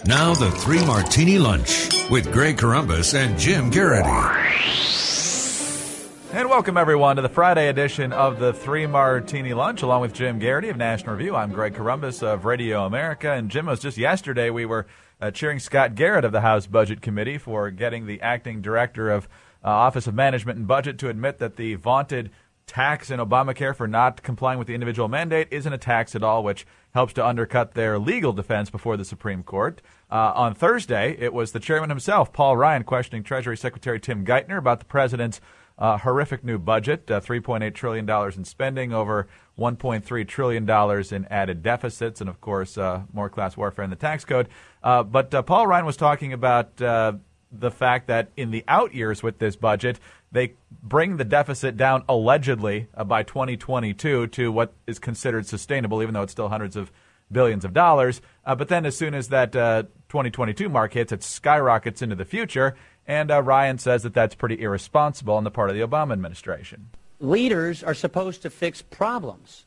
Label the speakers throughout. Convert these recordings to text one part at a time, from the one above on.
Speaker 1: Now the Three Martini Lunch with Greg Corombos and Jim Garrity.
Speaker 2: And welcome, everyone, to the Friday edition of the Three Martini Lunch, along with Jim Garrity of National Review. I'm Greg Corombos of Radio America. And Jim, it was just yesterday we were cheering Scott Garrett of the House Budget Committee for getting the acting director of Office of Management and Budget to admit that the vaunted tax in Obamacare for not complying with the individual mandate isn't a tax at all, which helps to undercut their legal defense before the Supreme Court. On Thursday, it was the chairman himself, Paul Ryan, questioning Treasury Secretary Tim Geithner about the president's horrific new budget, $3.8 trillion in spending, over $1.3 trillion in added deficits, and, of course, more class warfare in the tax code. But Paul Ryan was talking about the fact that in the out years with this budget, they bring the deficit down allegedly by 2022 to what is considered sustainable, even though it's still hundreds of billions of dollars. But then as soon as that 2022 mark hits, it skyrockets into the future. And Ryan says that that's pretty irresponsible on the part of the Obama administration.
Speaker 3: Leaders are supposed to fix problems.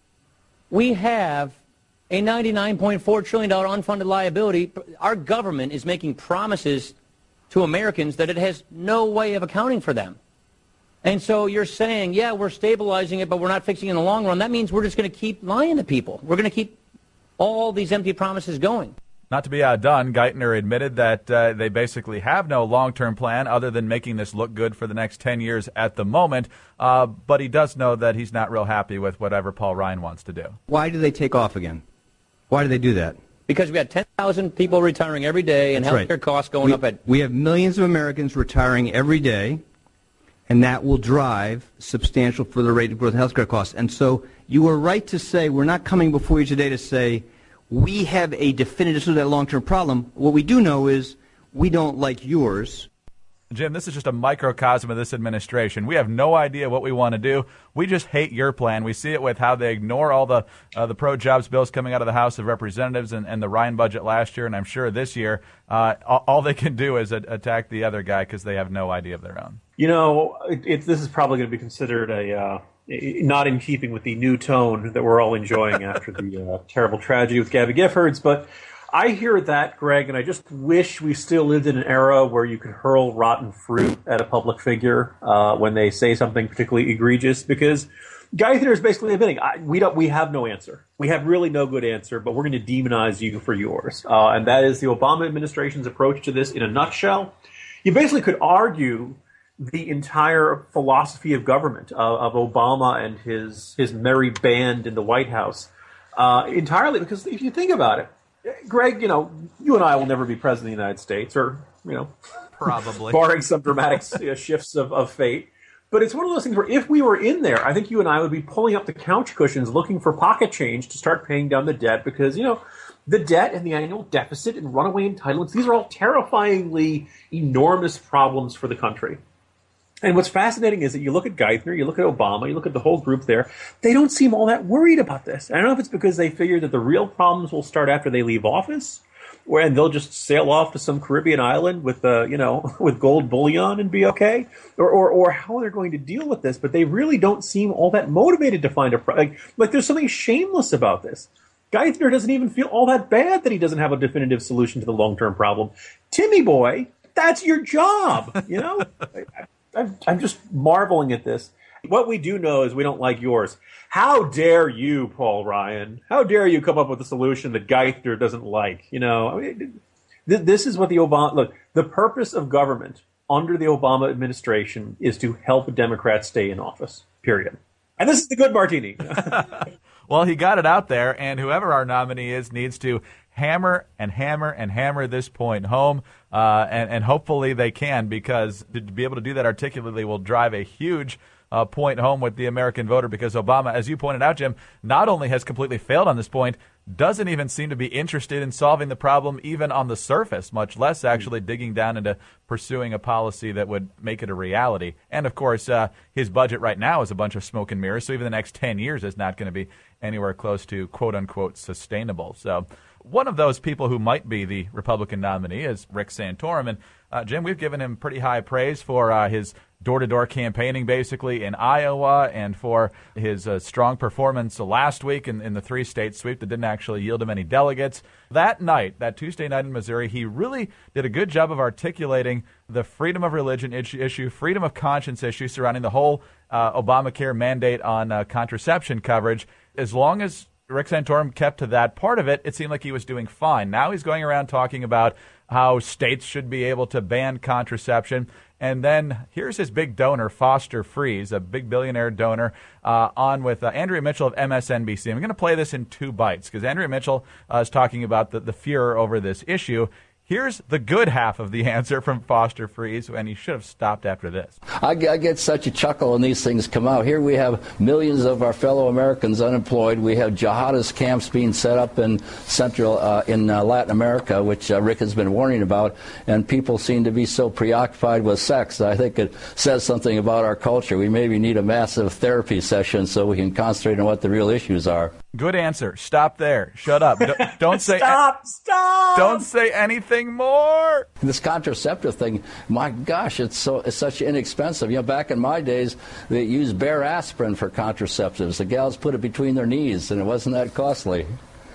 Speaker 3: We have a $99.4 trillion unfunded liability. Our government is making promises to Americans that it has no way of accounting for them. And so you're saying, yeah, we're stabilizing it, but we're not fixing it in the long run. That means we're just going to keep lying to people. We're going to keep all these empty promises going.
Speaker 2: Not to be outdone, Geithner admitted that they basically have no long-term plan other than making this look good for the next 10 years at the moment. But he does know that he's not real happy with whatever Paul Ryan wants to do.
Speaker 4: Why do they take off again? Why do they do that?
Speaker 3: Because we got 10,000 people retiring every day and healthcare costs going up.
Speaker 4: We have millions of Americans retiring every day, and that will drive substantial further rate of growth in healthcare costs. And so you were right to say we're not coming before you today to say we have a definitive solution to that long-term problem. What we do know is we don't like yours.
Speaker 2: Jim, this is just a microcosm of this administration. We have no idea what we want to do. We just hate your plan. We see it with how they ignore all the pro-jobs bills coming out of the House of Representatives and the Ryan budget last year, and I'm sure this year all they can do is attack the other guy because they have no idea of their own.
Speaker 5: You know, this is probably going to be considered not in keeping with the new tone that we're all enjoying after the terrible tragedy with Gabby Giffords, but I hear that, Greg, and I just wish we still lived in an era where you could hurl rotten fruit at a public figure when they say something particularly egregious, because Geithner is basically admitting we have no answer. We have really no good answer, but we're going to demonize you for yours. And that is the Obama administration's approach to this in a nutshell. You basically could argue the entire philosophy of government of Obama and his merry band in the White House entirely, because if you think about it, Greg, you and I will never be president of the United States, or,
Speaker 2: probably
Speaker 5: barring some dramatic shifts of fate. But it's one of those things where if we were in there, I think you and I would be pulling up the couch cushions looking for pocket change to start paying down the debt, because, the debt and the annual deficit and runaway entitlements, these are all terrifyingly enormous problems for the country. And what's fascinating is that you look at Geithner, you look at Obama, you look at the whole group there, they don't seem all that worried about this. I don't know if it's because they figure that the real problems will start after they leave office, and they'll just sail off to some Caribbean island with, with gold bullion and be okay, or how they're going to deal with this. But they really don't seem all that motivated to find like there's something shameless about this. Geithner doesn't even feel all that bad that he doesn't have a definitive solution to the long-term problem. Timmy boy, that's your job, I'm just marveling at this. What we do know is we don't like yours. How dare you, Paul Ryan? How dare you come up with a solution that Geithner doesn't like? This is what the Obama... Look, the purpose of government under the Obama administration is to help Democrats stay in office, period. And this is the good martini.
Speaker 2: Well, he got it out there, and whoever our nominee is needs to hammer and hammer and hammer this point home, and hopefully they can, because to be able to do that articulately will drive a huge point home with the American voter, because Obama, as you pointed out, Jim, not only has completely failed on this point, doesn't even seem to be interested in solving the problem even on the surface, much less actually digging down into pursuing a policy that would make it a reality. And, of course, his budget right now is a bunch of smoke and mirrors, so even the next 10 years is not going to be anywhere close to quote-unquote sustainable. So One of those people who might be the Republican nominee is Rick Santorum. And, Jim, we've given him pretty high praise for his door-to-door campaigning, basically, in Iowa, and for his strong performance last week in the three-state sweep that didn't actually yield him any delegates. That night, that Tuesday night in Missouri, he really did a good job of articulating the freedom of religion issue, freedom of conscience issue surrounding the whole Obamacare mandate on contraception coverage. As long as Rick Santorum kept to that part of it, it seemed like he was doing fine. Now he's going around talking about how states should be able to ban contraception. And then here's his big donor, Foster Friess, a big billionaire donor, on with Andrea Mitchell of MSNBC. I'm going to play this in 2 bites because Andrea Mitchell is talking about the furor over this issue. Here's the good half of the answer from Foster Friess, and he should have stopped after this.
Speaker 6: I get such a chuckle when these things come out. Here we have millions of our fellow Americans unemployed. We have jihadist camps being set up in Latin America, which Rick has been warning about, and people seem to be so preoccupied with sex. I think it says something about our culture. We maybe need a massive therapy session so we can concentrate on what the real issues are.
Speaker 2: Good answer. Stop there. Shut up. Don't say
Speaker 5: Stop!
Speaker 2: Don't say anything more.
Speaker 6: This contraceptive thing, my gosh, it's such inexpensive. You know, back in my days, they used bare aspirin for contraceptives. The gals put it between their knees, and it wasn't that costly.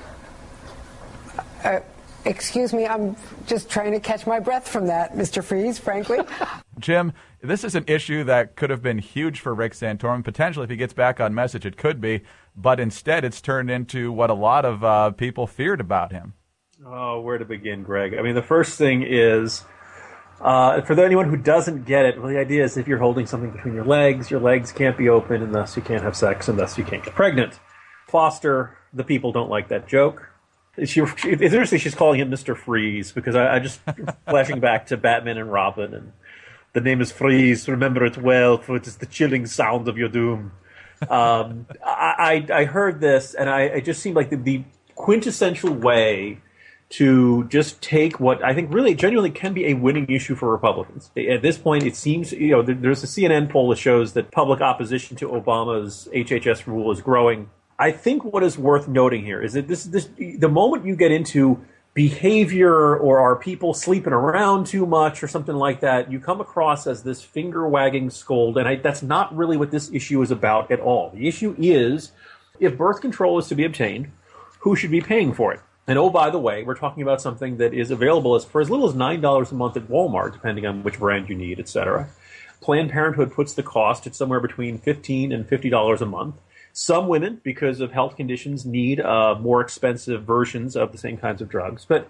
Speaker 7: Excuse me, I'm just trying to catch my breath from that, Mr. Friess, frankly.
Speaker 2: Jim, this is an issue that could have been huge for Rick Santorum. Potentially, if he gets back on message, it could be. But instead, it's turned into what a lot of people feared about him.
Speaker 5: Oh, where to begin, Greg? I mean, the first thing is, for anyone who doesn't get it, well, the idea is if you're holding something between your legs can't be open, and thus you can't have sex, and thus you can't get pregnant. Foster, the people don't like that joke. It's interesting she's calling him Mr. Freeze, because I just flashing back to Batman and Robin, and the name is Freeze, remember it well, for it is the chilling sound of your doom. I heard this, and it just seemed like the quintessential way to just take what I think really genuinely can be a winning issue for Republicans. At this point, it seems, there's a CNN poll that shows that public opposition to Obama's HHS rule is growing. I think what is worth noting here is that the moment you get into behavior or are people sleeping around too much or something like that, you come across as this finger-wagging scold, and that's not really what this issue is about at all. The issue is, if birth control is to be obtained, who should be paying for it? And oh, by the way, we're talking about something that is available for as little as $9 a month at Walmart, depending on which brand you need, etc. Planned Parenthood puts the cost at somewhere between $15 and $50 a month. Some women, because of health conditions, need more expensive versions of the same kinds of drugs. But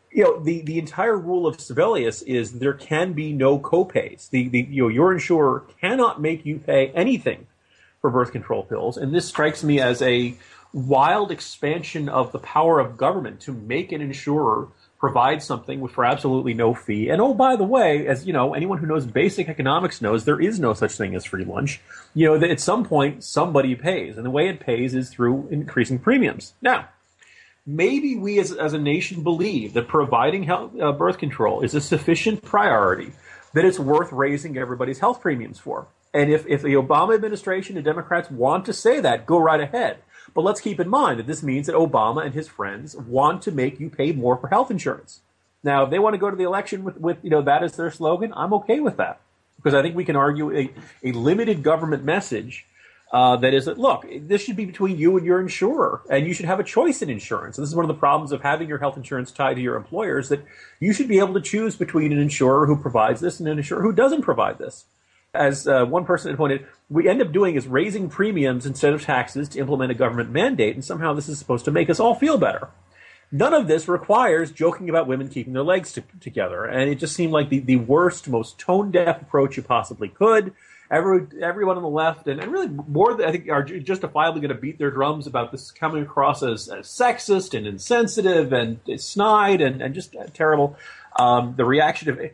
Speaker 5: the entire rule of Sebelius is there can be no copays. Your insurer cannot make you pay anything for birth control pills, and this strikes me as a wild expansion of the power of government to make an insurer provide something for absolutely no fee. And oh, by the way, as you know, anyone who knows basic economics knows there is no such thing as free lunch. At some point somebody pays, and the way it pays is through increasing premiums. Now, maybe we as a nation believe that providing birth control is a sufficient priority that it's worth raising everybody's health premiums for. And if the Obama administration and Democrats want to say that, go right ahead. But let's keep in mind that this means that Obama and his friends want to make you pay more for health insurance. Now, if they want to go to the election with that as their slogan, I'm okay with that. Because I think we can argue a limited government message that is that, look, this should be between you and your insurer, and you should have a choice in insurance. And this is one of the problems of having your health insurance tied to your employer, is that you should be able to choose between an insurer who provides this and an insurer who doesn't provide this. As one person had pointed, we end up doing is raising premiums instead of taxes to implement a government mandate, and somehow this is supposed to make us all feel better. None of this requires joking about women keeping their legs together, and it just seemed like the worst, most tone-deaf approach you possibly could. Everyone on the left, and really more, I think, are justifiably going to beat their drums about this coming across as sexist and insensitive and snide and just terrible. The reaction of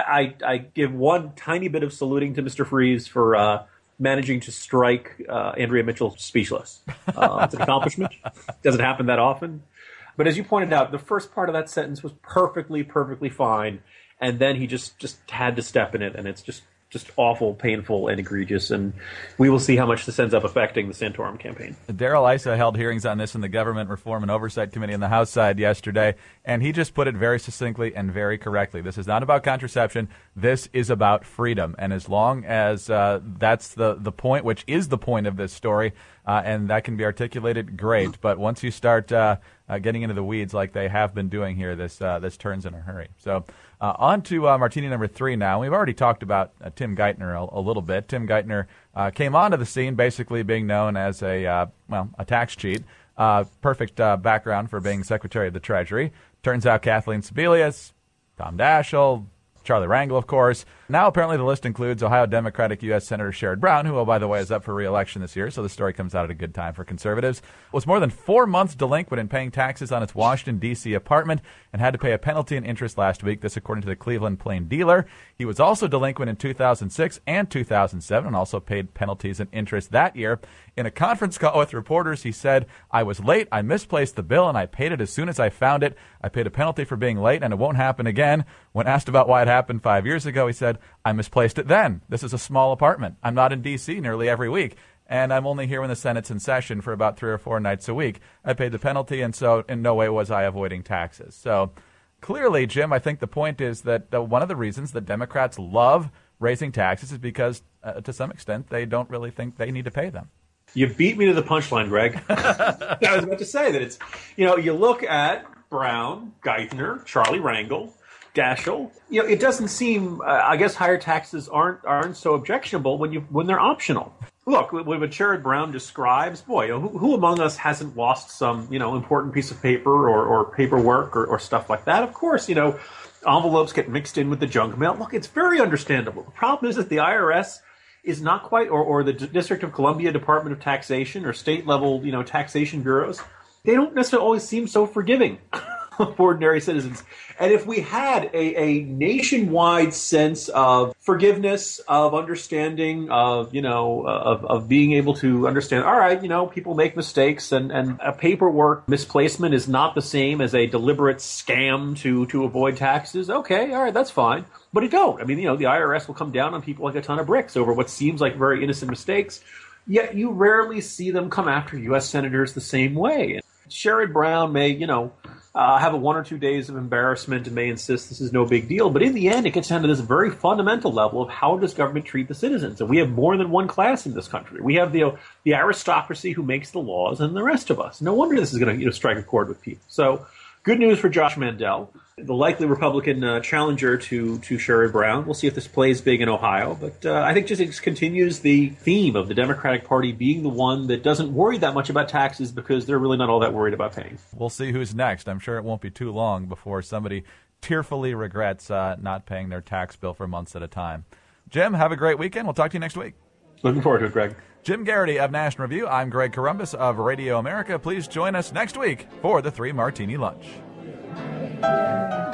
Speaker 5: I give one tiny bit of saluting to Mr. Freeze for managing to strike Andrea Mitchell speechless. It's an accomplishment. Doesn't happen that often. But as you pointed out, the first part of that sentence was perfectly fine, and then he just had to step in it, and it's just just awful, painful, and egregious. And we will see how much this ends up affecting the Santorum campaign.
Speaker 2: Darrell Issa held hearings on this in the Government Reform and Oversight Committee on the House side yesterday, and he just put it very succinctly and very correctly. This is not about contraception. This is about freedom. And as long as that's the point, which is the point of this story, and that can be articulated, great. But once you start getting into the weeds like they have been doing here, this turns in a hurry. So on to Martini number 3 now. We've already talked about Tim Geithner a little bit. Tim Geithner came onto the scene basically being known as a tax cheat. Perfect background for being Secretary of the Treasury. Turns out Kathleen Sebelius, Tom Daschle, Charlie Rangel, of course. Now, apparently, the list includes Ohio Democratic U.S. Senator Sherrod Brown, who, by the way, is up for re-election this year, so the story comes out at a good time for conservatives. Was more than 4 months delinquent in paying taxes on its Washington, D.C. apartment and had to pay a penalty and interest last week, this according to the Cleveland Plain Dealer. He was also delinquent in 2006 and 2007 and also paid penalties and interest that year. In a conference call with reporters, he said, "I was late, I misplaced the bill, and I paid it as soon as I found it. I paid a penalty for being late, and it won't happen again." When asked about why it happened 5 years ago, he said, "I misplaced it then. This is a small apartment. I'm not in D.C. nearly every week, and I'm only here when the Senate's in session for about 3 or 4 nights a week. I paid the penalty, and so in no way was I avoiding taxes." So clearly, Jim, I think the point is that one of the reasons that Democrats love raising taxes is because, to some extent, they don't really think they need to pay them.
Speaker 5: You beat me to the punchline, Greg. I was about to say that it's, you look at Brown, Geithner, Charlie Rangel, Daschle. It doesn't seem. I guess higher taxes aren't so objectionable when they're optional. Look, when Sherrod Brown describes, who among us hasn't lost some important piece of paper or paperwork or stuff like that? Of course, envelopes get mixed in with the junk mail. Look, it's very understandable. The problem is that the IRS is not quite, or the District of Columbia Department of Taxation or state level, taxation bureaus, they don't necessarily always seem so forgiving of ordinary citizens. And if we had a nationwide sense of forgiveness, of understanding, of being able to understand, all right, people make mistakes and a paperwork misplacement is not the same as a deliberate scam to avoid taxes. Okay, all right, that's fine. But it don't. I mean, the IRS will come down on people like a ton of bricks over what seems like very innocent mistakes, yet you rarely see them come after U.S. senators the same way. And Sherrod Brown may, have 1 or 2 days of embarrassment and may insist this is no big deal. But in the end, it gets down to this very fundamental level of how does government treat the citizens? And we have more than one class in this country. We have the aristocracy who makes the laws and the rest of us. No wonder this is going to strike a chord with people. So good news for Josh Mandel, the likely Republican challenger to Sherrod Brown. We'll see if this plays big in Ohio. But I think just continues the theme of the Democratic Party being the one that doesn't worry that much about taxes because they're really not all that worried about paying.
Speaker 2: We'll see who's next. I'm sure it won't be too long before somebody tearfully regrets not paying their tax bill for months at a time. Jim, have a great weekend. We'll talk to you next week.
Speaker 5: Looking forward to it, Greg.
Speaker 2: Jim Garrity of National Review. I'm Greg Corombos of Radio America. Please join us next week for the 3 Martini Lunch.